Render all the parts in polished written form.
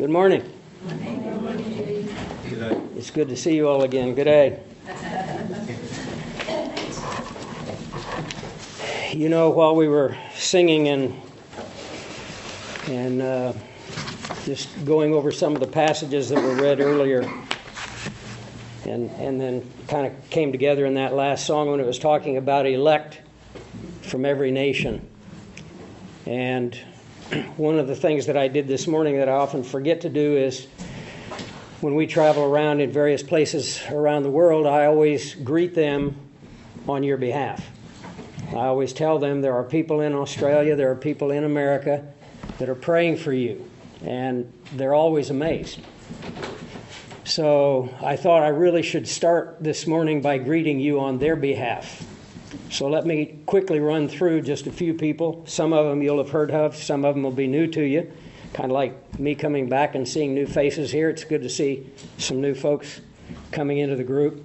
Good morning. Good day. It's good to see you all again. Good day. You know, while we were singing and just going over some of the passages that were read earlier, and then kind of came together in that last song when it was talking about elect from every nation. And one of the things that I did this morning that I often forget to do is when we travel around in various places around the world, I always greet them on your behalf. I always tell them there are people in Australia, there are people in America that are praying for you, and they're always amazed. So I thought I really should start this morning by greeting you on their behalf. So let me quickly run through just a few people. Some of them you'll have heard of, some of them will be new to you. Kind of like me coming back and seeing new faces here. It's good to see some new folks coming into the group.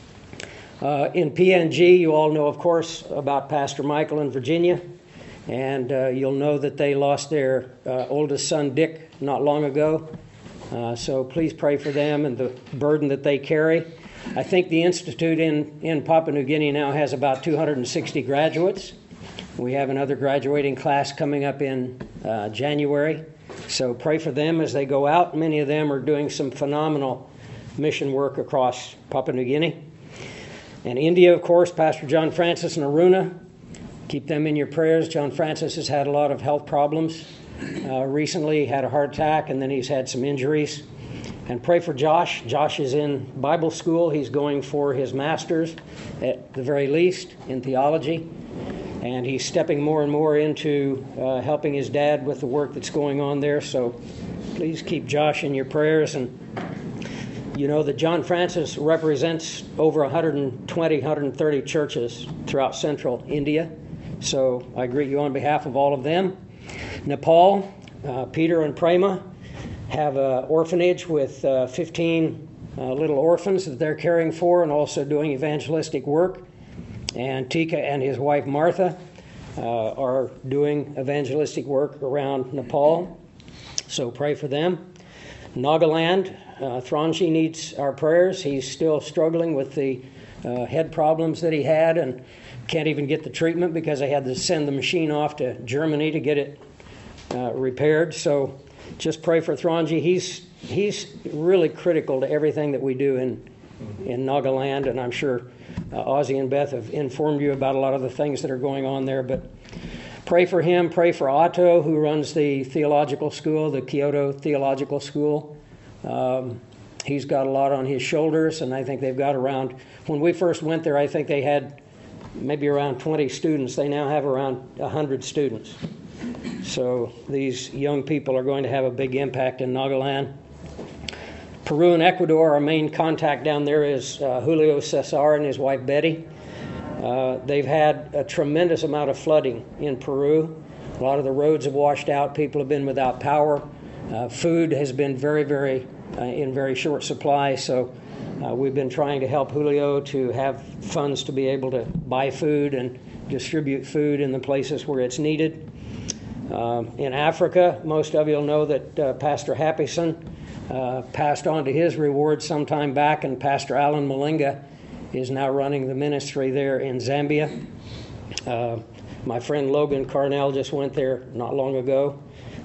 In PNG, you all know, of course, about Pastor Michael in Virginia. And you'll know that they lost their oldest son, Dick, not long ago. So please pray for them and the burden that they carry. I think the Institute in Papua New Guinea now has about 260 graduates. We have another graduating class coming up in January. So pray for them as they go out. Many of them are doing some phenomenal mission work across Papua New Guinea. And India, of course, Pastor John Francis and Aruna. Keep them in your prayers. John Francis has had a lot of health problems. Recently had a heart attack, and then he's had some injuries. And pray for Josh. Josh is in Bible school. He's going for his master's, at the very least, in theology. And he's stepping more and more into helping his dad with the work that's going on there. So please keep Josh in your prayers. And you know that John Francis represents over 120, 130 churches throughout central India. So I greet you on behalf of all of them. Nepal, Peter and Prema have an orphanage with 15 little orphans that they're caring for and also doing evangelistic work. And Tika and his wife Martha are doing evangelistic work around Nepal. So pray for them. Nagaland, Thranji needs our prayers. He's still struggling with the head problems that he had and can't even get the treatment because they had to send the machine off to Germany to get it repaired. So just pray for Thranji. He's really critical to everything that we do in Nagaland, and I'm sure Ozzie and Beth have informed you about a lot of the things that are going on there. But pray for him. Pray for Otto, who runs the theological school, the Kyoto Theological School. He's got a lot on his shoulders, and I think they've got around, when we first went there, I think they had maybe around 20 students. They now have around 100 students. So these young people are going to have a big impact in Nagaland. Peru and Ecuador, our main contact down there is Julio Cesar and his wife Betty. They've had a tremendous amount of flooding in Peru. A lot of the roads have washed out. People have been without power. Food has been very in very short supply. So we've been trying to help Julio to have funds to be able to buy food and distribute food in the places where it's needed. In Africa, most of you will know that Pastor Happyson passed on to his reward some time back, and Pastor Alan Malinga is now running the ministry there in Zambia. My friend Logan Carnell just went there not long ago.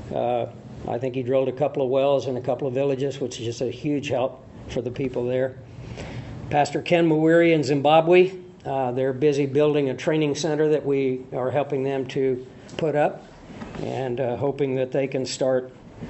I think he drilled a couple of wells in a couple of villages, which is just a huge help for the people there. Pastor Ken Mawiri in Zimbabwe, they're busy building a training center that we are helping them to put up, and hoping that they can start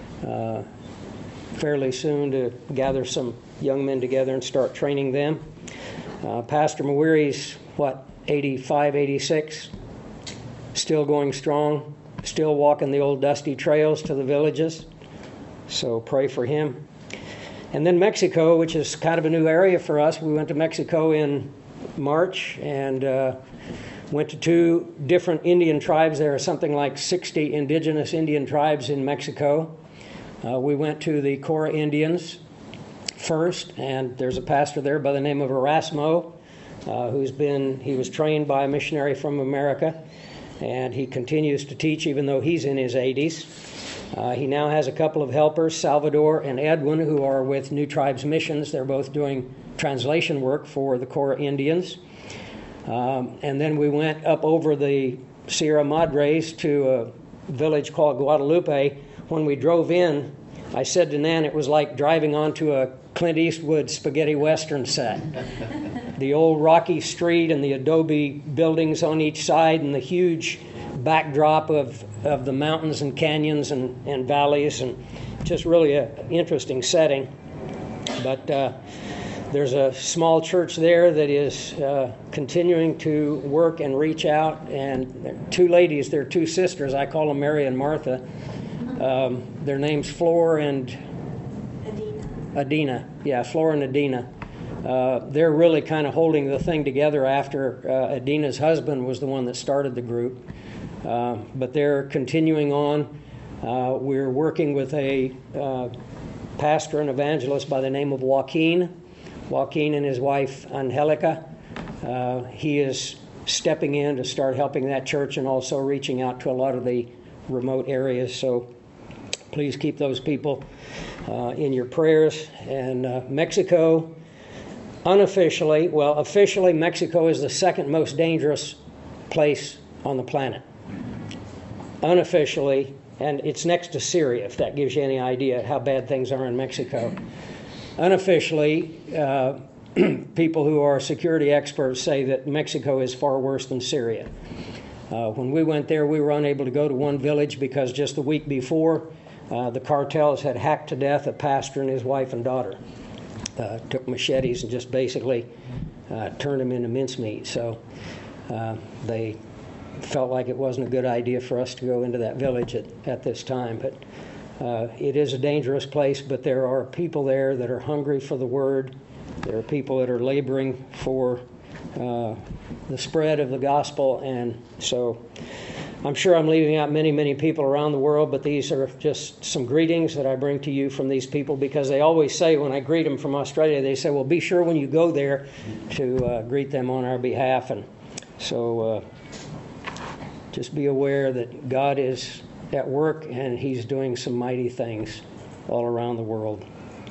fairly soon to gather some young men together and start training them. Pastor Mawiri's, 85, 86, still going strong, still walking the old dusty trails to the villages. So pray for him. And then Mexico, which is kind of a new area for us. We went to Mexico in March and went to 2 different Indian tribes. There are something like 60 indigenous Indian tribes in Mexico. We went to the Cora Indians first, and there's a pastor there by the name of Erasmo, he was trained by a missionary from America, and he continues to teach even though he's in his 80s. He now has a couple of helpers, Salvador and Edwin, who are with New Tribes Missions. They're both doing translation work for the Cora Indians. And then we went up over the Sierra Madres to a village called Guadalupe. When we drove in, I said to Nan it was like driving onto a Clint Eastwood spaghetti western set. The old rocky street and the adobe buildings on each side and the huge backdrop of the mountains and canyons and valleys, and just really an interesting setting. But there's a small church there that is continuing to work and reach out, and two ladies, they're two sisters, I call them Mary and Martha. Their names Flor and Adina. Yeah, Flor and Adina. They're really kind of holding the thing together after Adina's husband was the one that started the group. But they're continuing on. We're working with a pastor and evangelist by the name of Joaquin and his wife Angelica. He is stepping in to start helping that church and also reaching out to a lot of the remote areas. So please keep those people in your prayers. And Mexico, unofficially, well, officially Mexico is the second most dangerous place on the planet. Unofficially, and it's next to Syria, if that gives you any idea how bad things are in Mexico. Unofficially, people who are security experts say that Mexico is far worse than Syria. When we went there, we were unable to go to one village because just the week before, the cartels had hacked to death a pastor and his wife and daughter. Took machetes and just basically turned them into mincemeat. So they felt like it wasn't a good idea for us to go into that village at this time. But it is a dangerous place, but there are people there that are hungry for the Word. There are people that are laboring for the spread of the gospel. And so I'm sure I'm leaving out many, many people around the world, but these are just some greetings that I bring to you from these people, because they always say when I greet them from Australia, they say, well, be sure when you go there to greet them on our behalf. And so just be aware that God is at work and He's doing some mighty things all around the world.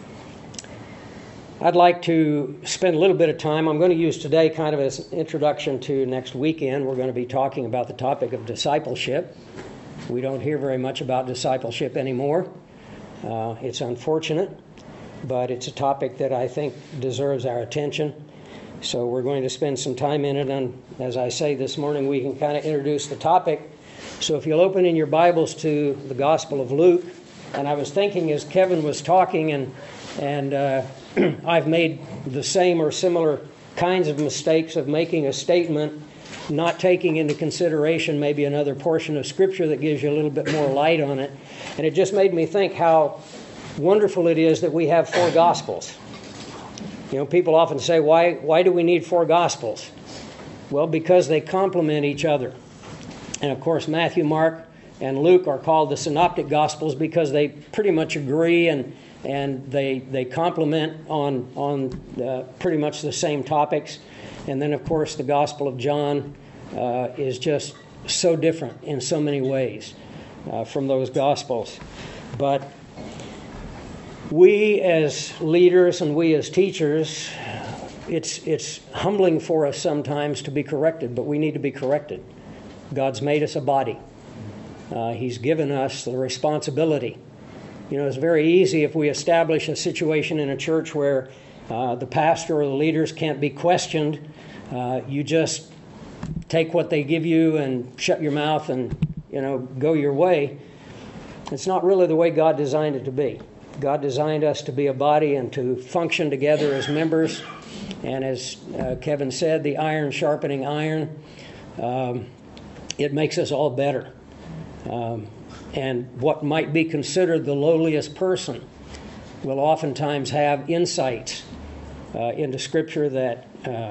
I'd like to spend a little bit of time. I'm going to use today kind of as an introduction to next weekend. We're going to be talking about the topic of discipleship. We don't hear very much about discipleship anymore. It's unfortunate, but it's a topic that I think deserves our attention. So we're going to spend some time in it, and as I say this morning, we can kind of introduce the topic. So if you'll open in your Bibles to the Gospel of Luke, and I was thinking as Kevin was talking, and I've made the same or similar kinds of mistakes of making a statement, not taking into consideration maybe another portion of Scripture that gives you a little bit more light on it. And it just made me think how wonderful it is that we have 4 Gospels. You know, people often say, why do we need 4 Gospels? Well, because they complement each other. And of course, Matthew, Mark, and Luke are called the Synoptic Gospels because they pretty much agree and they complement on pretty much the same topics. And then, of course, the Gospel of John is just so different in so many ways from those Gospels. But we as leaders and we as teachers, it's humbling for us sometimes to be corrected, but we need to be corrected. God's made us a body. He's given us the responsibility. You know, it's very easy if we establish a situation in a church where the pastor or the leaders can't be questioned. You just take what they give you and shut your mouth and, go your way. It's not really the way God designed it to be. God designed us to be a body and to function together as members. And as Kevin said, the iron sharpening iron, it makes us all better. And what might be considered the lowliest person will oftentimes have insights into Scripture that,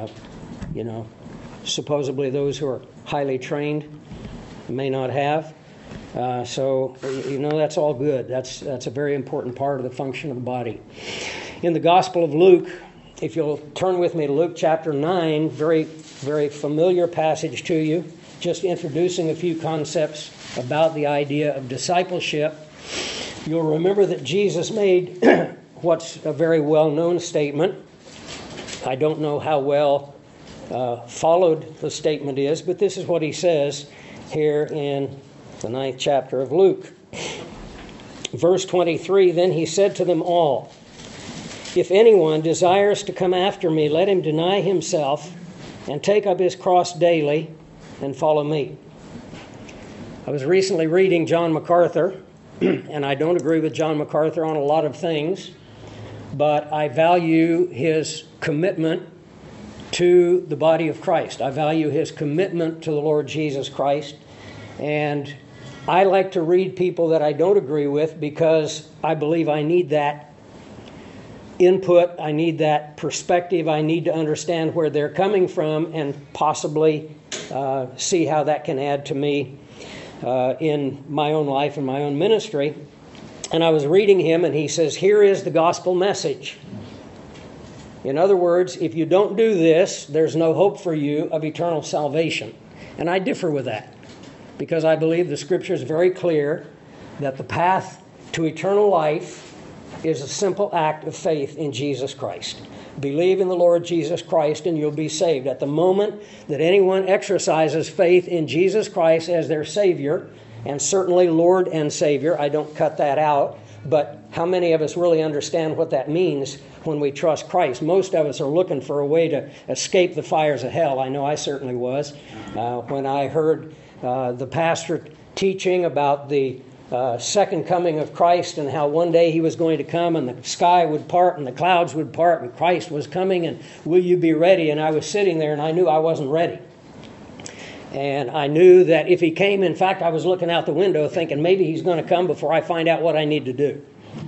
supposedly those who are highly trained may not have. So that's all good. That's a very important part of the function of the body. In the Gospel of Luke, if you'll turn with me to Luke chapter 9, very, very familiar passage to you, just introducing a few concepts about the idea of discipleship You'll remember that Jesus made what's a very well-known statement. I don't know how well followed the statement is, but this is what he says here in the 9th chapter of Luke. Verse 23, then he said to them all, if anyone desires to come after me, let him deny himself and take up his cross daily and follow me. I was recently reading John MacArthur, and I don't agree with John MacArthur on a lot of things, but I value his commitment to the body of Christ. I value his commitment to the Lord Jesus Christ, and I like to read people that I don't agree with because I believe I need that input, I need that perspective, I need to understand where they're coming from and possibly see how that can add to me in my own life and my own ministry. And I was reading him, and he says, here is the gospel message. In other words, if you don't do this, there's no hope for you of eternal salvation. And I differ with that, because I believe the Scripture is very clear that the path to eternal life is a simple act of faith in Jesus Christ. Believe in the Lord Jesus Christ and you'll be saved. At the moment that anyone exercises faith in Jesus Christ as their Savior, and certainly Lord and Savior, I don't cut that out, but how many of us really understand what that means when we trust Christ? Most of us are looking for a way to escape the fires of hell. I know I certainly was. When I heard the pastor teaching about the second coming of Christ and how one day he was going to come and the sky would part and the clouds would part and Christ was coming and will you be ready? And I was sitting there and I knew I wasn't ready. And I knew that if he came, in fact, I was looking out the window thinking maybe he's going to come before I find out what I need to do.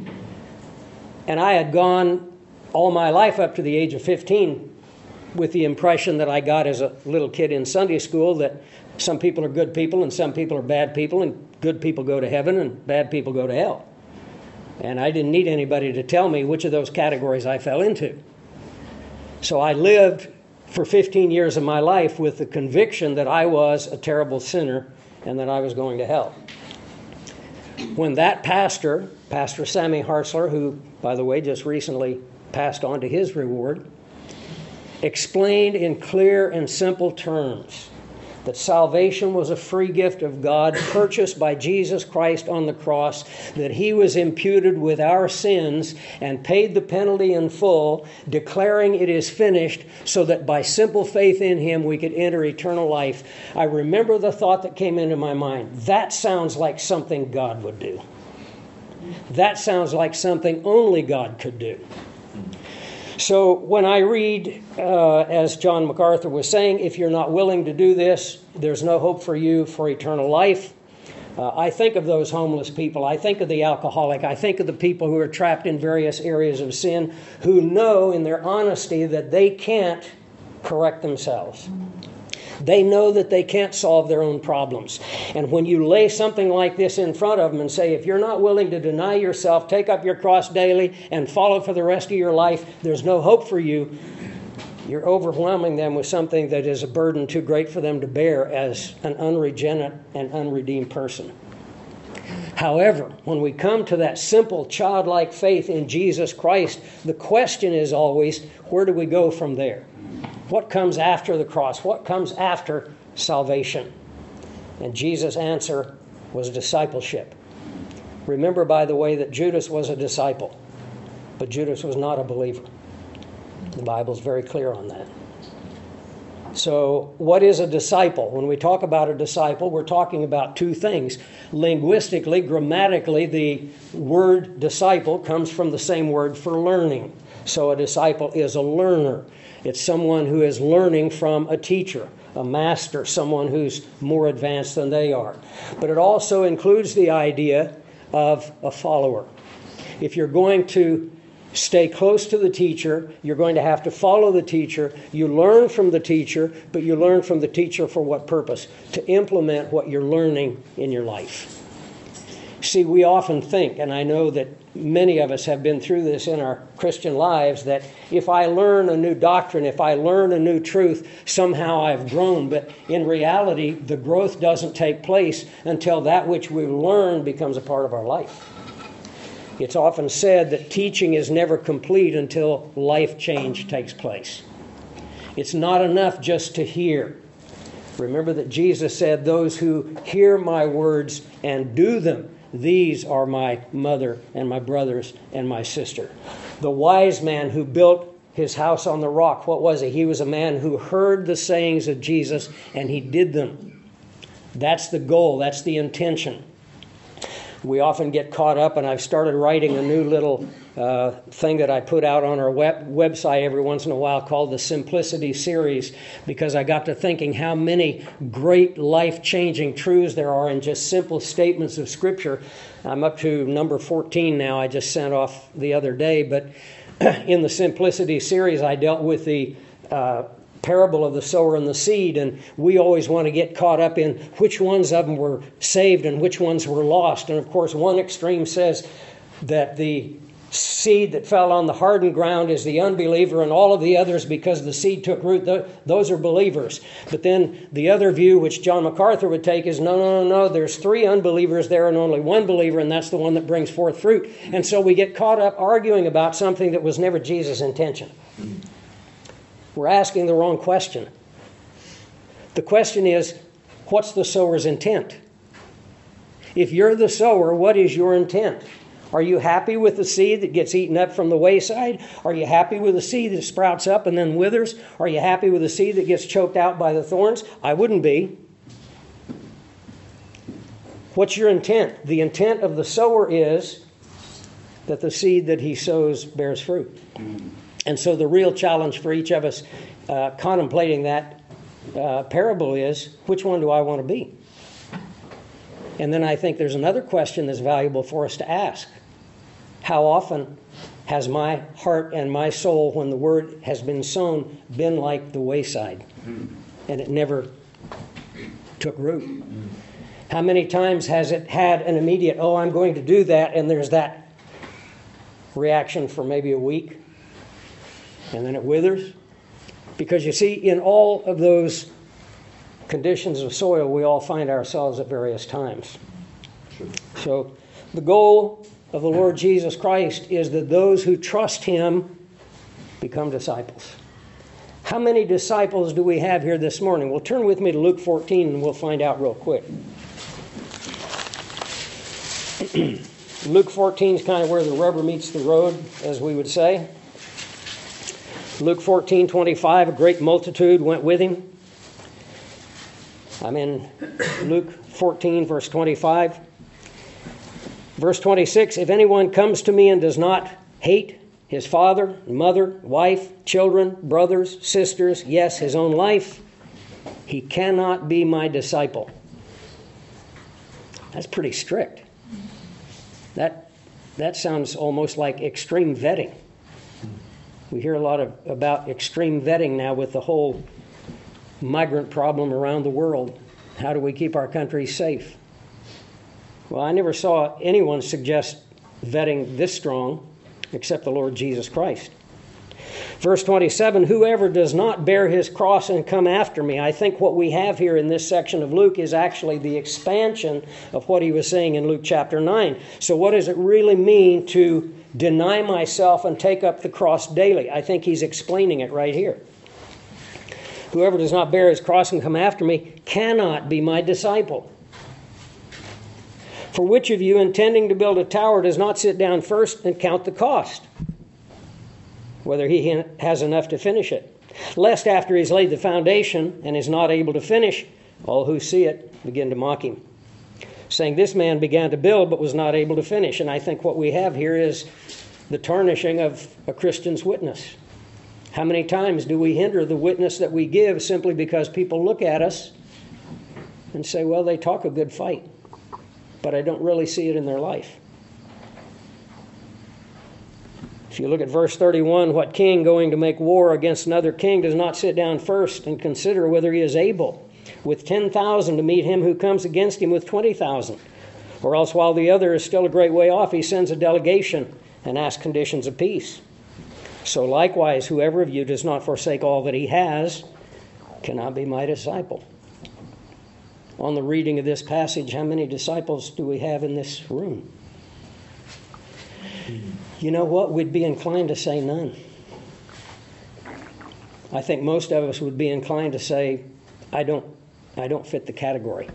And I had gone all my life up to the age of 15 with the impression that I got as a little kid in Sunday school that some people are good people and some people are bad people, and good people go to heaven and bad people go to hell. And I didn't need anybody to tell me which of those categories I fell into. So I lived for 15 years of my life with the conviction that I was a terrible sinner and that I was going to hell. When that pastor, Pastor Sammy Hartzler, who, by the way, just recently passed on to his reward, explained in clear and simple terms that salvation was a free gift of God purchased by Jesus Christ on the cross, that he was imputed with our sins and paid the penalty in full, declaring it is finished, so that by simple faith in him we could enter eternal life. I remember the thought that came into my mind. That sounds like something God would do. That sounds like something only God could do. So when I read, as John MacArthur was saying, if you're not willing to do this, there's no hope for you for eternal life. I think of those homeless people. I think of the alcoholic. I think of the people who are trapped in various areas of sin, who know in their honesty that they can't correct themselves. They know that they can't solve their own problems. And when you lay something like this in front of them and say, if you're not willing to deny yourself, take up your cross daily, and follow for the rest of your life, there's no hope for you, you're overwhelming them with something that is a burden too great for them to bear as an unregenerate and unredeemed person. However, when we come to that simple childlike faith in Jesus Christ, the question is always, where do we go from there? What comes after the cross? What comes after salvation? And Jesus' answer was discipleship. Remember, by the way, that Judas was a disciple, but Judas was not a believer. The Bible's very clear on that. So what is a disciple? When we talk about a disciple, we're talking about two things. Linguistically, grammatically, the word disciple comes from the same word for learning. So a disciple is a learner. It's someone who is learning from a teacher, a master, someone who's more advanced than they are. But it also includes the idea of a follower. If you're going to stay close to the teacher, you're going to have to follow the teacher. You learn from the teacher, but you learn from the teacher for what purpose? To implement what you're learning in your life. See, we often think, and I know that many of us have been through this in our Christian lives, that if I learn a new doctrine, if I learn a new truth, somehow I've grown. But in reality, the growth doesn't take place until that which we learn becomes a part of our life. It's often said that teaching is never complete until life change takes place. It's not enough just to hear. Remember that Jesus said, "Those who hear my words and do them, these are my mother and my brothers and my sister." The wise man who built his house on the rock, what was he? He was a man who heard the sayings of Jesus and he did them. That's the goal. That's the intention. We often get caught up, and I've started writing a new little thing that I put out on our website every once in a while called the Simplicity Series, because I got to thinking how many great life-changing truths there are in just simple statements of Scripture. I'm up to number 14 now. I just sent off the other day, but in the Simplicity Series I dealt with the parable of the sower and the seed, and we always want to get caught up in which ones of them were saved and which ones were lost. And of course, one extreme says that the seed that fell on the hardened ground is the unbeliever, and all of the others, because the seed took root, those are believers. But then the other view, which John MacArthur would take, is no, there's 3 unbelievers there and only 1 believer, and that's the one that brings forth fruit. And so we get caught up arguing about something that was never Jesus' intention. We're asking the wrong question. The question is, what's the sower's intent? If you're the sower, what is your intent? Are you happy with the seed that gets eaten up from the wayside? Are you happy with the seed that sprouts up and then withers? Are you happy with the seed that gets choked out by the thorns? I wouldn't be. What's your intent? The intent of the sower is that the seed that he sows bears fruit. And so the real challenge for each of us contemplating that parable is, which one do I want to be? And then I think there's another question that's valuable for us to ask. How often has my heart and my soul, when the word has been sown, been like the wayside? And it never took root. How many times has it had an immediate, I'm going to do that, and there's that reaction for maybe a week, and then it withers? Because you see, in all of those conditions of soil, we all find ourselves at various times. Sure. So the goal of the Lord Jesus Christ is that those who trust Him become disciples. How many disciples do we have here this morning? Well, turn with me to Luke 14 and we'll find out real quick. Luke 14 is kind of where the rubber meets the road, as we would say. Luke 14:25, a great multitude went with him. I'm in Luke 14, verse 25. Verse 26, if anyone comes to me and does not hate his father, mother, wife, children, brothers, sisters, yes, his own life, he cannot be my disciple. That's pretty strict. That sounds almost like extreme vetting. We hear a lot about extreme vetting now with the whole migrant problem around the world. How do we keep our country safe? Well, I never saw anyone suggest vetting this strong except the Lord Jesus Christ. Verse 27, whoever does not bear his cross and come after me. I think what we have here in this section of Luke is actually the expansion of what he was saying in Luke chapter 9. So what does it really mean to deny myself and take up the cross daily? I think he's explaining it right here. Whoever does not bear his cross and come after me cannot be my disciple. For which of you, intending to build a tower, does not sit down first and count the cost, whether he has enough to finish it? Lest after he's laid the foundation and is not able to finish, all who see it begin to mock him, saying, this man began to build but was not able to finish. And I think what we have here is the tarnishing of a Christian's witness. How many times do we hinder the witness that we give simply because people look at us and say, well, they talk a good fight, but I don't really see it in their life? If you look at verse 31, what king going to make war against another king does not sit down first and consider whether he is able with 10,000 to meet him who comes against him with 20,000? Or else while the other is still a great way off, he sends a delegation and asks conditions of peace. So likewise, whoever of you does not forsake all that he has cannot be my disciple. On the reading of this passage, how many disciples do we have in this room? You know what? We'd be inclined to say none. I think most of us would be inclined to say, I don't fit the category.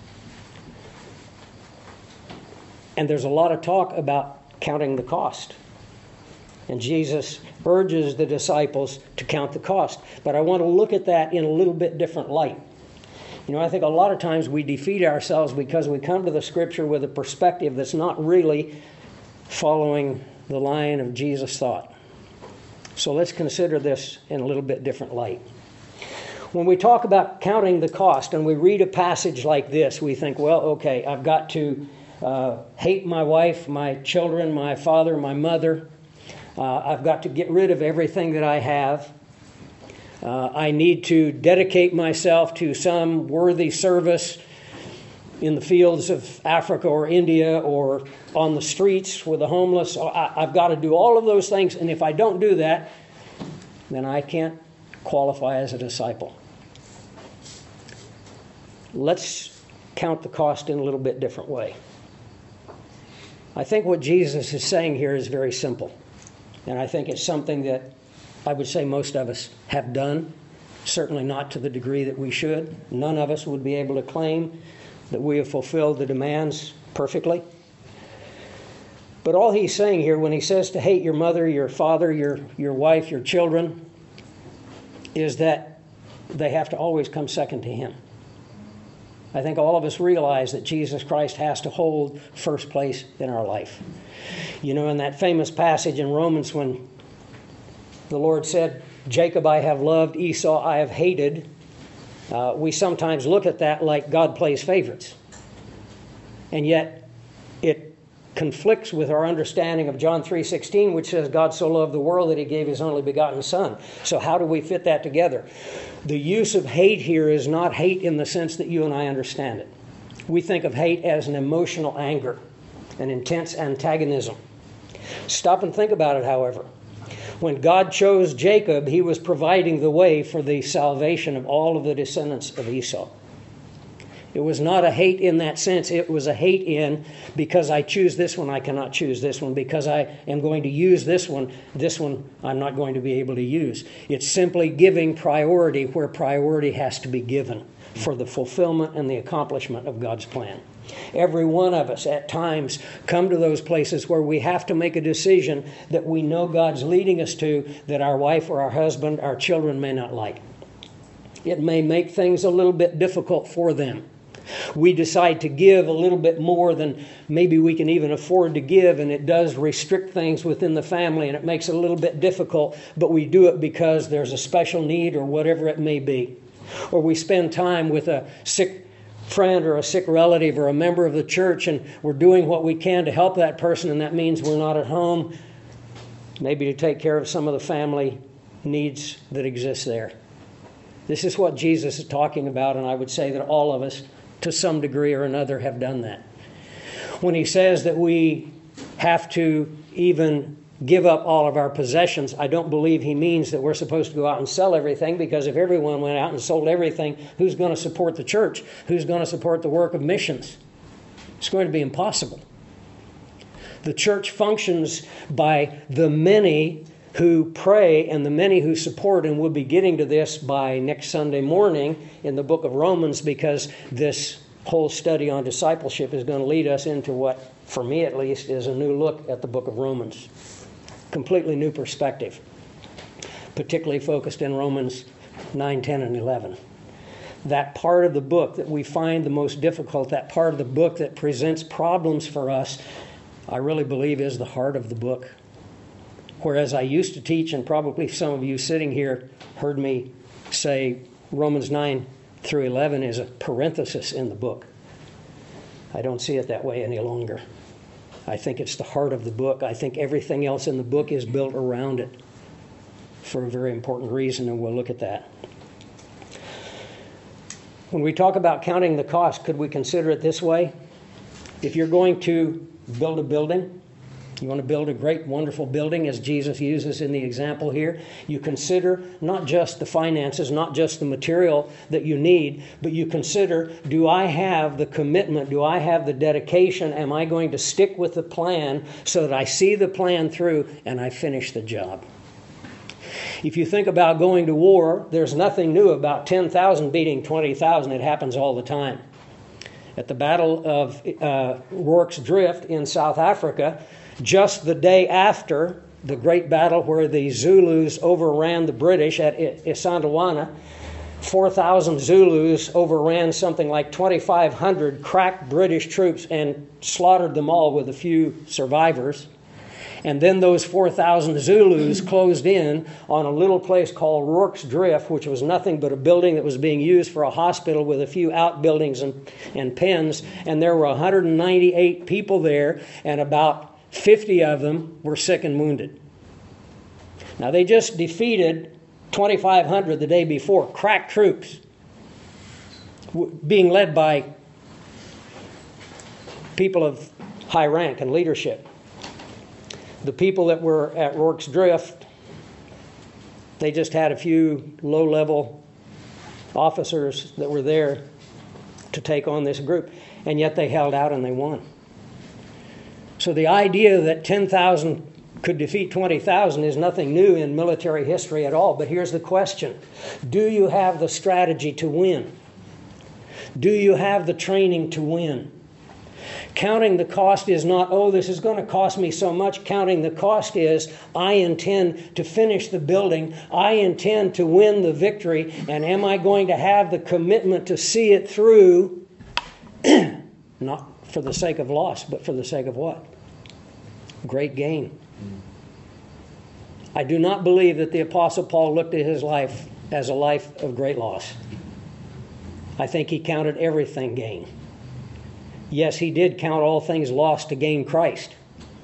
And there's a lot of talk about counting the cost. And Jesus urges the disciples to count the cost. But I want to look at that in a little bit different light. You know, I think a lot of times we defeat ourselves because we come to the Scripture with a perspective that's not really following the line of Jesus' thought. So let's consider this in a little bit different light. When we talk about counting the cost and we read a passage like this, we think, well, okay, I've got to hate my wife, my children, my father, my mother. I've got to get rid of everything that I have. I need to dedicate myself to some worthy service in the fields of Africa or India or on the streets with the homeless. I've got to do all of those things, and if I don't do that, then I can't qualify as a disciple. Let's count the cost in a little bit different way. I think what Jesus is saying here is very simple, and I think it's something that I would say most of us have done, certainly not to the degree that we should. None of us would be able to claim that we have fulfilled the demands perfectly. But all he's saying here when he says to hate your mother, your father, your wife, your children, is that they have to always come second to him. I think all of us realize that Jesus Christ has to hold first place in our life. You know, in that famous passage in Romans when the Lord said, Jacob I have loved, Esau I have hated, we sometimes look at that like God plays favorites. And yet it conflicts with our understanding of John 3:16, which says God so loved the world that he gave his only begotten Son. So how do we fit that together? The use of hate here is not hate in the sense that you and I understand it. We think of hate as an emotional anger, an intense antagonism. Stop and think about it, however. When God chose Jacob, he was providing the way for the salvation of all of the descendants of Esau. It was not a hate in that sense. It was a hate in because I choose this one, I cannot choose this one. Because I am going to use this one I'm not going to be able to use. It's simply giving priority where priority has to be given for the fulfillment and the accomplishment of God's plan. Every one of us at times come to those places where we have to make a decision that we know God's leading us to, that our wife or our husband, our children may not like. It may make things a little bit difficult for them. We decide to give a little bit more than maybe we can even afford to give, and it does restrict things within the family, and it makes it a little bit difficult, but we do it because there's a special need or whatever it may be. Or we spend time with a sick friend or a sick relative or a member of the church, and we're doing what we can to help that person, and that means we're not at home, maybe to take care of some of the family needs that exist there. This is what Jesus is talking about, and I would say that all of us, to some degree or another, have done that. When he says that we have to even give up all of our possessions, I don't believe he means that we're supposed to go out and sell everything, because if everyone went out and sold everything, who's going to support the church? Who's going to support the work of missions? It's going to be impossible. The church functions by the many who pray and the many who support, and we'll be getting to this by next Sunday morning in the book of Romans, because this whole study on discipleship is going to lead us into what, for me at least, is a new look at the book of Romans. Completely new perspective, particularly focused in Romans 9, 10, and 11. That part of the book that we find the most difficult, that part of the book that presents problems for us, I really believe is the heart of the book. Whereas I used to teach, and probably some of you sitting here heard me say Romans 9 through 11 is a parenthesis in the book. I don't see it that way any longer. I think it's the heart of the book. I think everything else in the book is built around it for a very important reason, and we'll look at that. When we talk about counting the cost, could we consider it this way? If you're going to build a building, you want to build a great, wonderful building, as Jesus uses in the example here, you consider not just the finances, not just the material that you need, but you consider, do I have the commitment, do I have the dedication, am I going to stick with the plan so that I see the plan through and I finish the job? If you think about going to war, there's nothing new about 10,000 beating 20,000. It happens all the time. At the Battle of Rorke's Drift in South Africa, just the day after the great battle where the Zulus overran the British at Isandlwana, 4,000 Zulus overran something like 2,500 crack British troops and slaughtered them all with a few survivors. And then those 4,000 Zulus closed in on a little place called Rorke's Drift, which was nothing but a building that was being used for a hospital with a few outbuildings and pens. And there were 198 people there, and about 50 of them were sick and wounded. Now, they just defeated 2,500 the day before, crack troops, being led by people of high rank and leadership. The people that were at Rorke's Drift, they just had a few low-level officers that were there to take on this group, and yet they held out and they won. So the idea that 10,000 could defeat 20,000 is nothing new in military history at all. But here's the question. Do you have the strategy to win? Do you have the training to win? Counting the cost is not, oh, this is going to cost me so much. Counting the cost is, I intend to finish the building. I intend to win the victory. And am I going to have the commitment to see it through? Not for the sake of loss, but for the sake of what? Great gain. I do not believe that the Apostle Paul looked at his life as a life of great loss. I think he counted everything gain. Yes, he did count all things lost to gain Christ.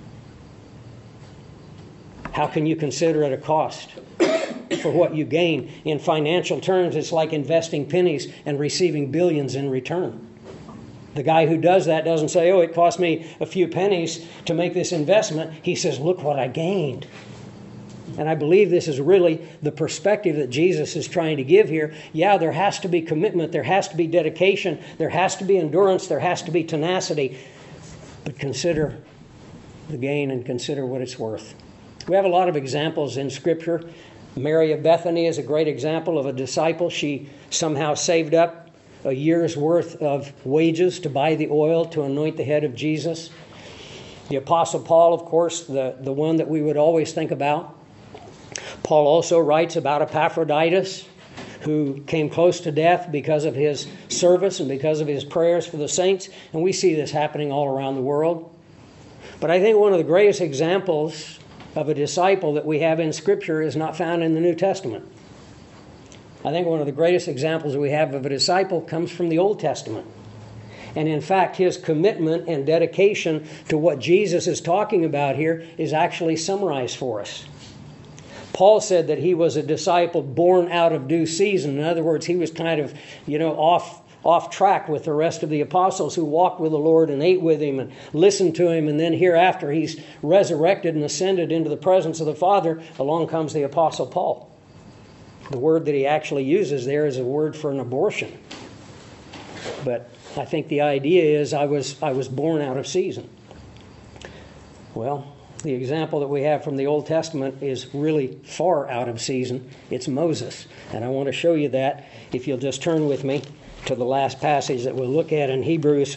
How can you consider it a cost for what you gain? In financial terms, it's like investing pennies and receiving billions in return. The guy who does that doesn't say, oh, it cost me a few pennies to make this investment. He says, look what I gained. And I believe this is really the perspective that Jesus is trying to give here. Yeah, there has to be commitment. There has to be dedication. There has to be endurance. There has to be tenacity. But consider the gain and consider what it's worth. We have a lot of examples in Scripture. Mary of Bethany is a great example of a disciple. She somehow saved up a year's worth of wages to buy the oil to anoint the head of Jesus. The Apostle Paul, of course, the one that we would always think about. Paul also writes about Epaphroditus, who came close to death because of his service and because of his prayers for the saints. And we see this happening all around the world. But I think one of the greatest examples of a disciple that we have in Scripture is not found in the New Testament. I think one of the greatest examples we have of a disciple comes from the Old Testament. And in fact, his commitment and dedication to what Jesus is talking about here is actually summarized for us. Paul said that he was a disciple born out of due season. In other words, he was kind of, off track with the rest of the apostles who walked with the Lord and ate with him and listened to him. And then hereafter, he's resurrected and ascended into the presence of the Father. Along comes the Apostle Paul. The word that he actually uses there is a word for an abortion. But I think the idea is I was born out of season. Well, the example that we have from the Old Testament is really far out of season. It's Moses. And I want to show you that if you'll just turn with me to the last passage that we'll look at in Hebrews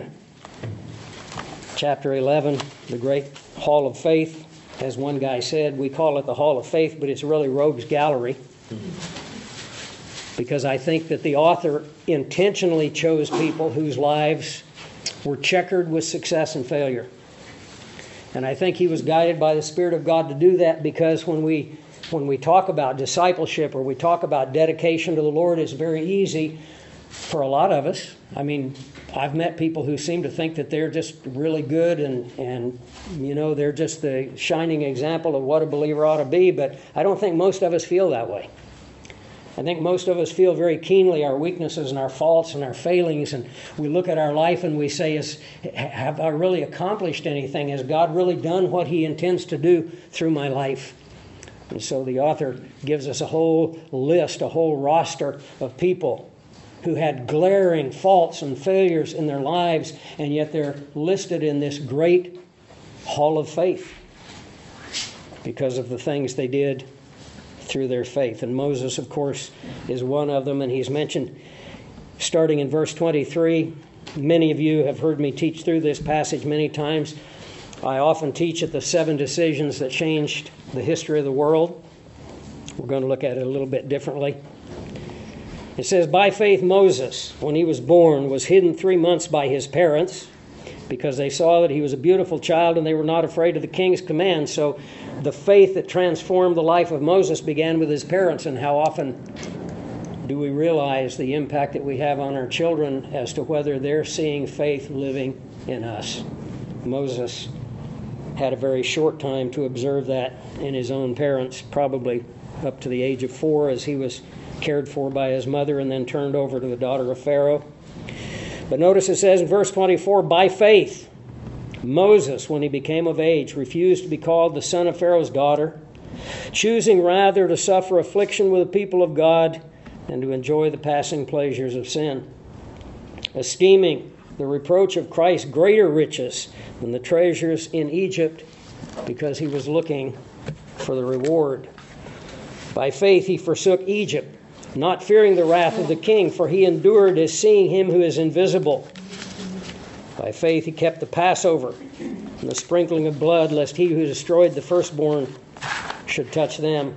chapter 11, the great Hall of Faith. As one guy said, we call it the Hall of Faith, but it's really Rogues Gallery. Because I think that the author intentionally chose people whose lives were checkered with success and failure. And I think he was guided by the Spirit of God to do that, because when we talk about discipleship or we talk about dedication to the Lord, it's very easy for a lot of us. I mean, I've met people who seem to think that they're just really good and they're just the shining example of what a believer ought to be, but I don't think most of us feel that way. I think most of us feel very keenly our weaknesses and our faults and our failings, and we look at our life and we say, have I really accomplished anything? Has God really done what He intends to do through my life? And so the author gives us a whole list, a whole roster of people who had glaring faults and failures in their lives, and yet they're listed in this great hall of faith because of the things they did through their faith. And Moses, of course, is one of them, and he's mentioned starting in verse 23. Many of you have heard me teach through this passage many times. I often teach at the 7 decisions that changed the history of the world. We're going to look at it a little bit differently. It says, by faith Moses, when he was born, was hidden 3 months by his parents because they saw that he was a beautiful child and they were not afraid of the king's command. So the faith that transformed the life of Moses began with his parents. And how often do we realize the impact that we have on our children as to whether they're seeing faith living in us? Moses had a very short time to observe that in his own parents, probably up to the age of 4 as he was cared for by his mother and then turned over to the daughter of Pharaoh. But notice it says in verse 24, by faith, Moses, when he became of age, refused to be called the son of Pharaoh's daughter, choosing rather to suffer affliction with the people of God and to enjoy the passing pleasures of sin, esteeming the reproach of Christ greater riches than the treasures in Egypt, because he was looking for the reward. By faith he forsook Egypt, not fearing the wrath of the king, for he endured as seeing him who is invisible. By faith he kept the Passover and the sprinkling of blood, lest he who destroyed the firstborn should touch them.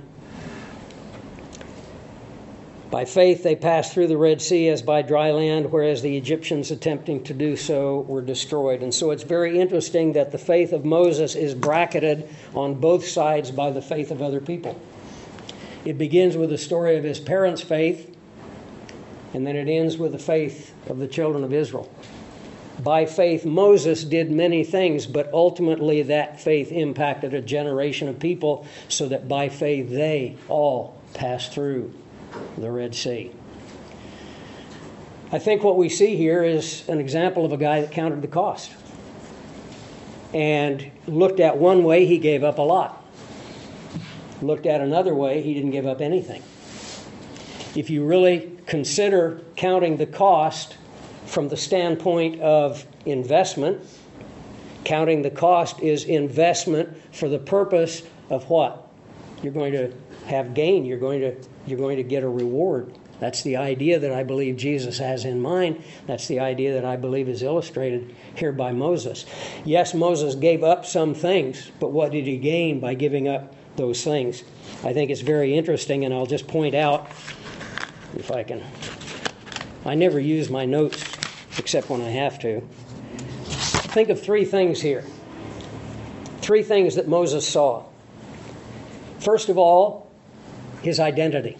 By faith they passed through the Red Sea as by dry land, whereas the Egyptians attempting to do so were destroyed. And so it's very interesting that the faith of Moses is bracketed on both sides by the faith of other people. It begins with the story of his parents' faith, and then it ends with the faith of the children of Israel. By faith, Moses did many things, but ultimately that faith impacted a generation of people so that by faith they all passed through the Red Sea. I think what we see here is an example of a guy that counted the cost. And looked at one way, he gave up a lot. Looked at another way, he didn't give up anything. If you really consider counting the cost from the standpoint of investment, counting the cost is investment for the purpose of what? You're going to have gain. You're going to get a reward. That's the idea that I believe Jesus has in mind. That's the idea that I believe is illustrated here by Moses. Yes, Moses gave up some things, but what did he gain by giving up those things? I think it's very interesting, and I'll just point out, if I can. I never use my notes except when I have to. Think of 3 things here. 3 things that Moses saw. First of all, his identity.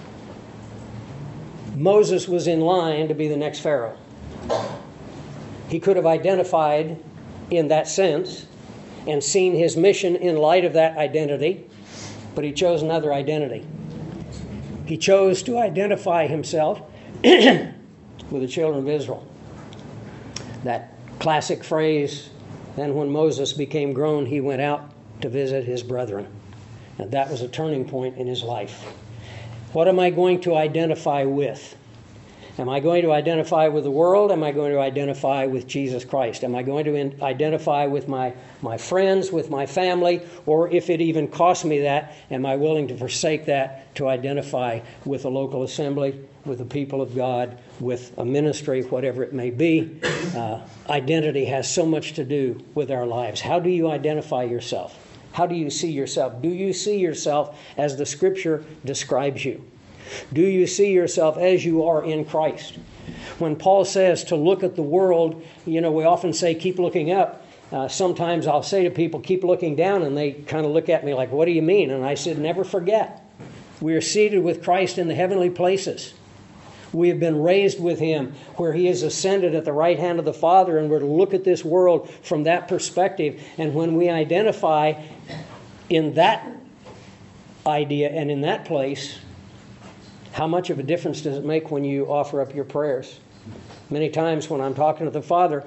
Moses was in line to be the next Pharaoh. He could have identified in that sense and seen his mission in light of that identity, but he chose another identity. He chose to identify himself with the children of Israel. That classic phrase, then when Moses became grown, he went out to visit his brethren. And that was a turning point in his life. What am I going to identify with? Am I going to identify with the world? Am I going to identify with Jesus Christ? Am I going to identify with my friends, with my family? Or if it even costs me that, am I willing to forsake that to identify with a local assembly, with the people of God, with a ministry, whatever it may be? Identity has so much to do with our lives. How do you identify yourself? How do you see yourself? Do you see yourself as the Scripture describes you? Do you see yourself as you are in Christ? When Paul says to look at the world, we often say, keep looking up. Sometimes I'll say to people, keep looking down, and they kind of look at me like, what do you mean? And I said, never forget. We are seated with Christ in the heavenly places. We have been raised with Him where He is ascended at the right hand of the Father, and we're to look at this world from that perspective. And when we identify in that idea and in that place, How much of a difference does it make when you offer up your prayers? Many times when I'm talking to the Father,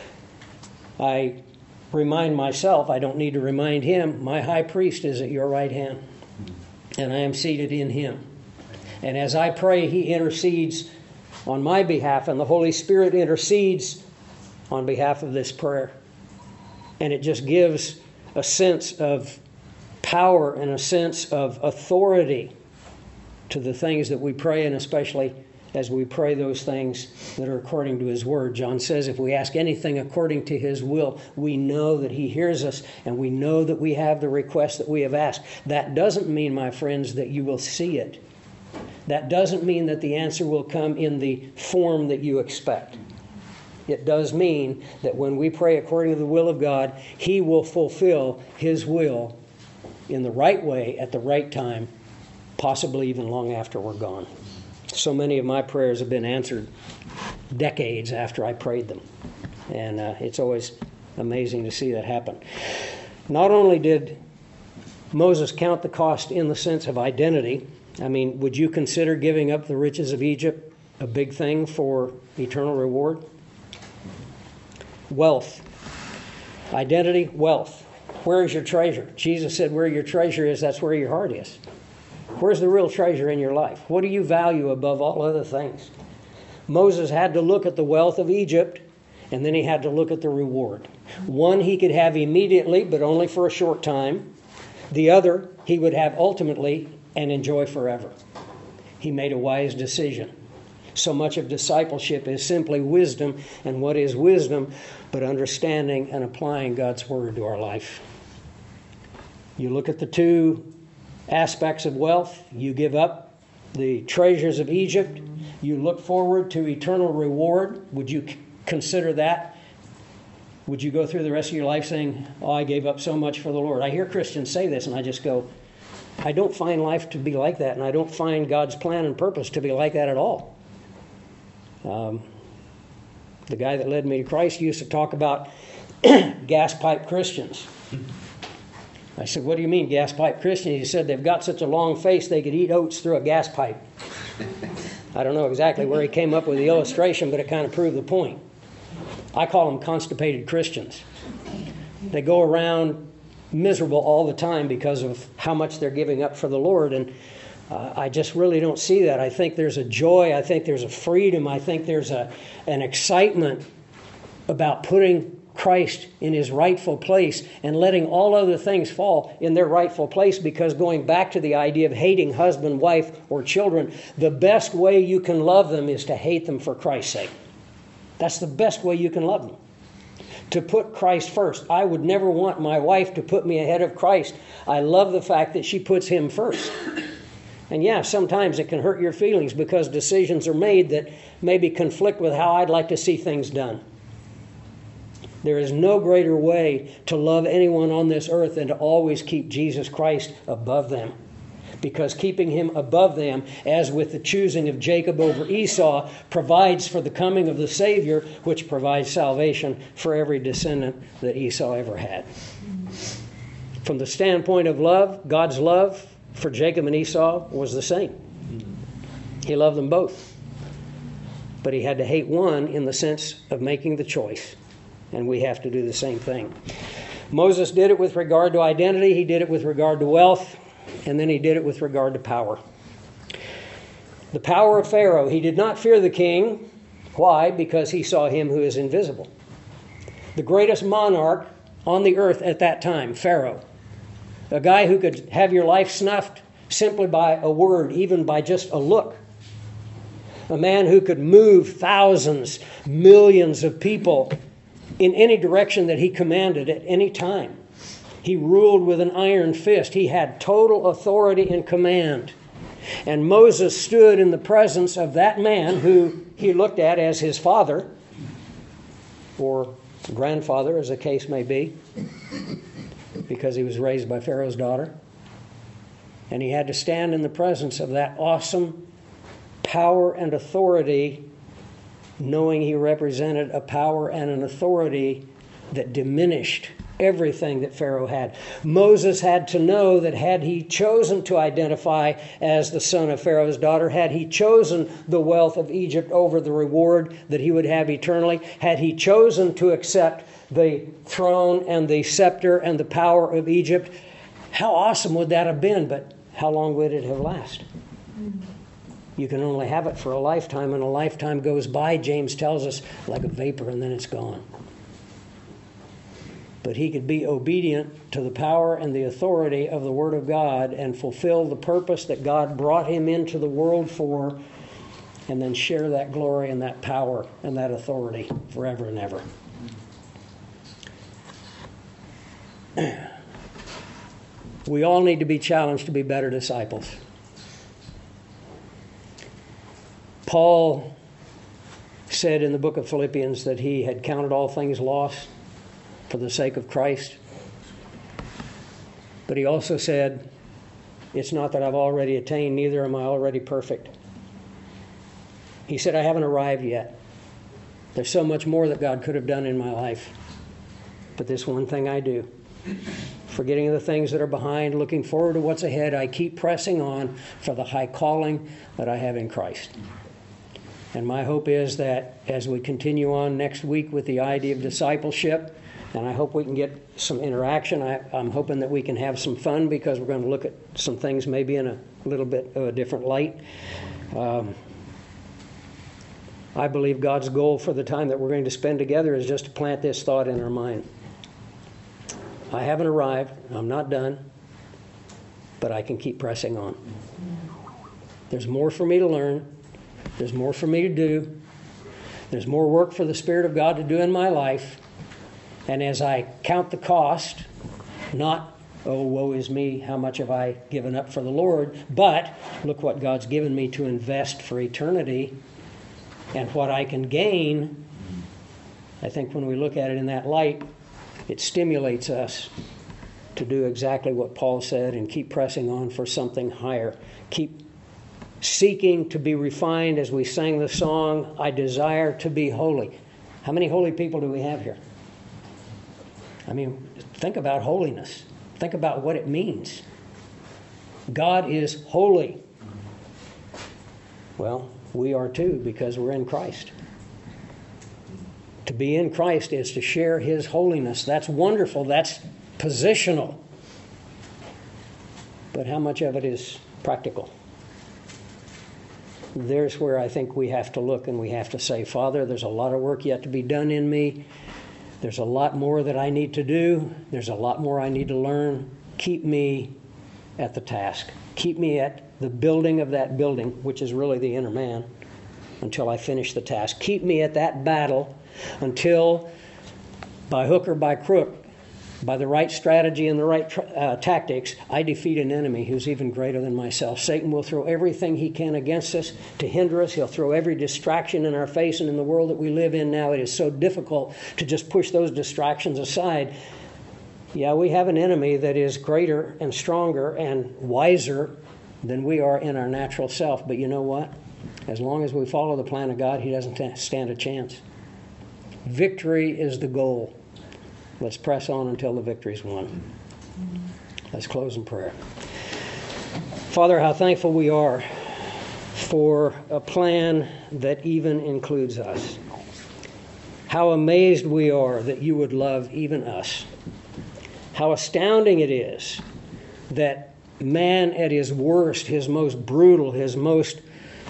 I remind myself, I don't need to remind him, my high priest is at your right hand, and I am seated in him. And as I pray, he intercedes on my behalf, and the Holy Spirit intercedes on behalf of this prayer. And it just gives a sense of power and a sense of authority to the things that we pray, and especially as we pray those things that are according to his word. John says if we ask anything according to his will, we know that he hears us, and we know that we have the request that we have asked. That doesn't mean, my friends, that you will see it. That doesn't mean that the answer will come in the form that you expect. It does mean that when we pray according to the will of God, he will fulfill his will in the right way at the right time, possibly even long after we're gone. So many of my prayers have been answered decades after I prayed them. And it's always amazing to see that happen. Not only did Moses count the cost in the sense of identity, I mean, would you consider giving up the riches of Egypt a big thing for eternal reward? Wealth. Identity, wealth. Where is your treasure? Jesus said where your treasure is, that's where your heart is. Where's the real treasure in your life? What do you value above all other things? Moses had to look at the wealth of Egypt, and then he had to look at the reward. One he could have immediately, but only for a short time. The other he would have ultimately and enjoy forever. He made a wise decision. So much of discipleship is simply wisdom, and what is wisdom but understanding and applying God's word to our life. You look at the two aspects of wealth. You give up the treasures of Egypt. You look forward to eternal reward. Would you consider that? Would you go through the rest of your life saying, oh, I gave up so much for the Lord? I hear Christians say this, and I just go, I don't find life to be like that, and I don't find God's plan and purpose to be like that at all. The guy that led me to Christ used to talk about gas pipe Christians. I said, what do you mean, gas pipe Christians? He said, they've got such a long face they could eat oats through a gas pipe. I don't know exactly where he came up with the illustration, but it kind of proved the point. I call them constipated Christians. They go around miserable all the time because of how much they're giving up for the Lord, and I just really don't see that. I think there's a joy. I think there's a freedom. I think there's an excitement about putting Christ in his rightful place and letting all other things fall in their rightful place, because going back to the idea of hating husband, wife, or children, the best way you can love them is to hate them for Christ's sake. That's the best way you can love them. To put Christ first. I would never want my wife to put me ahead of Christ. I love the fact that she puts him first. And yeah, sometimes it can hurt your feelings because decisions are made that maybe conflict with how I'd like to see things done. There is no greater way to love anyone on this earth than to always keep Jesus Christ above them. Because keeping him above them, as with the choosing of Jacob over Esau, provides for the coming of the Savior, which provides salvation for every descendant that Esau ever had. From the standpoint of love, God's love for Jacob and Esau was the same. He loved them both. But he had to hate one in the sense of making the choice. And we have to do the same thing. Moses did it with regard to identity. He did it with regard to wealth. And then he did it with regard to power. The power of Pharaoh. He did not fear the king. Why? Because he saw him who is invisible. The greatest monarch on the earth at that time, Pharaoh. A guy who could have your life snuffed simply by a word, even by just a look. A man who could move thousands, millions of people in any direction that he commanded at any time. He ruled with an iron fist. He had total authority and command. And Moses stood in the presence of that man who he looked at as his father, or grandfather, as the case may be, because he was raised by Pharaoh's daughter. And he had to stand in the presence of that awesome power and authority, knowing he represented a power and an authority that diminished Everything that Pharaoh had. Moses had to know that had he chosen to identify as the son of Pharaoh's daughter, had he chosen the wealth of Egypt over the reward that he would have eternally, had he chosen to accept the throne and the scepter and the power of Egypt, how awesome would that have been? But how long would it have lasted? You can only have it for a lifetime, and a lifetime goes by, James tells us, like a vapor, and then it's gone. But he could be obedient to the power and the authority of the Word of God and fulfill the purpose that God brought him into the world for, and then share that glory and that power and that authority forever and ever. We all need to be challenged to be better disciples. Paul said in the book of Philippians that he had counted all things lost for the sake of Christ. But he also said, it's not that I've already attained, neither am I already perfect. He said, I haven't arrived yet. There's so much more that God could have done in my life. But this one thing I do, forgetting the things that are behind, looking forward to what's ahead, I keep pressing on for the high calling that I have in Christ. And my hope is that as we continue on next week with the idea of discipleship, and I hope we can get some interaction. I'm hoping that we can have some fun because we're going to look at some things maybe in a little bit of a different light. I believe God's goal for the time that we're going to spend together is just to plant this thought in our mind. I haven't arrived. I'm not done. But I can keep pressing on. There's more for me to learn. There's more for me to do. There's more work for the Spirit of God to do in my life. And as I count the cost, not, oh, woe is me, how much have I given up for the Lord, but look what God's given me to invest for eternity and what I can gain. I think when we look at it in that light, it stimulates us to do exactly what Paul said and keep pressing on for something higher. Keep seeking to be refined, as we sang the song, I desire to be holy. How many holy people do we have here? I mean, think about holiness. Think about what it means. God is holy. Well, we are too, because we're in Christ. To be in Christ is to share His holiness. That's wonderful. That's positional. But how much of it is practical? There's where I think we have to look and we have to say, Father, there's a lot of work yet to be done in me. There's a lot more that I need to do. There's a lot more I need to learn. Keep me at the task. Keep me at the building of that building, which is really the inner man, until I finish the task. Keep me at that battle until, by hook or by crook, by the right strategy and the right tactics, I defeat an enemy who's even greater than myself. Satan will throw everything he can against us to hinder us. He'll throw every distraction in our face, and in the world that we live in now, it is so difficult to just push those distractions aside. Yeah, we have an enemy that is greater and stronger and wiser than we are in our natural self. But you know what? As long as we follow the plan of God, he doesn't stand a chance. Victory is the goal. Let's press on until the victory's won. Let's close in prayer. Father, how thankful we are for a plan that even includes us. How amazed we are that you would love even us. How astounding it is that man at his worst, his most brutal, his most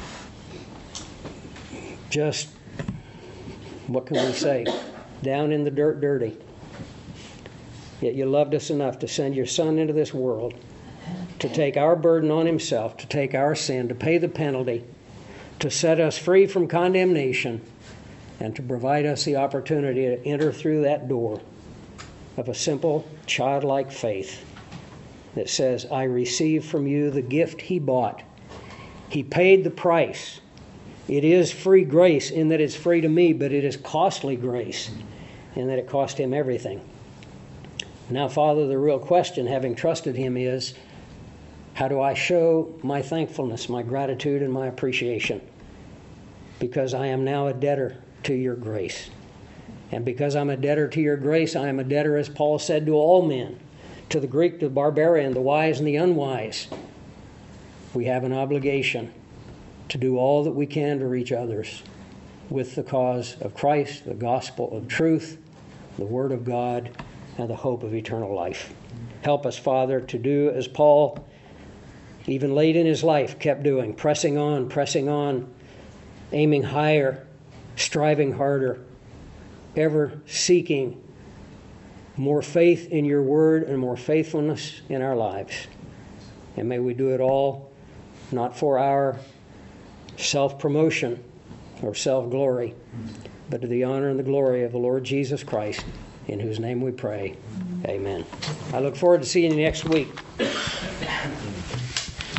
just, what can we say, down in the dirt dirty. Yet you loved us enough to send your Son into this world to take our burden on himself, to take our sin, to pay the penalty, to set us free from condemnation, and to provide us the opportunity to enter through that door of a simple, childlike faith that says, I receive from you the gift he bought. He paid the price. It is free grace in that it's free to me, but it is costly grace in that it cost him everything. Now, Father, the real question, having trusted him, is how do I show my thankfulness, my gratitude, and my appreciation? Because I am now a debtor to your grace. And because I'm a debtor to your grace, I am a debtor, as Paul said, to all men, to the Greek, the barbarian, the wise and the unwise. We have an obligation to do all that we can to reach others with the cause of Christ, the gospel of truth, the Word of God, and the hope of eternal life. Help us, Father, to do as Paul, even late in his life, kept doing, pressing on, aiming higher, striving harder, ever seeking more faith in your word and more faithfulness in our lives. And may we do it all not for our self-promotion or self-glory, but to the honor and the glory of the Lord Jesus Christ, in whose name we pray. Amen. I look forward to seeing you next week.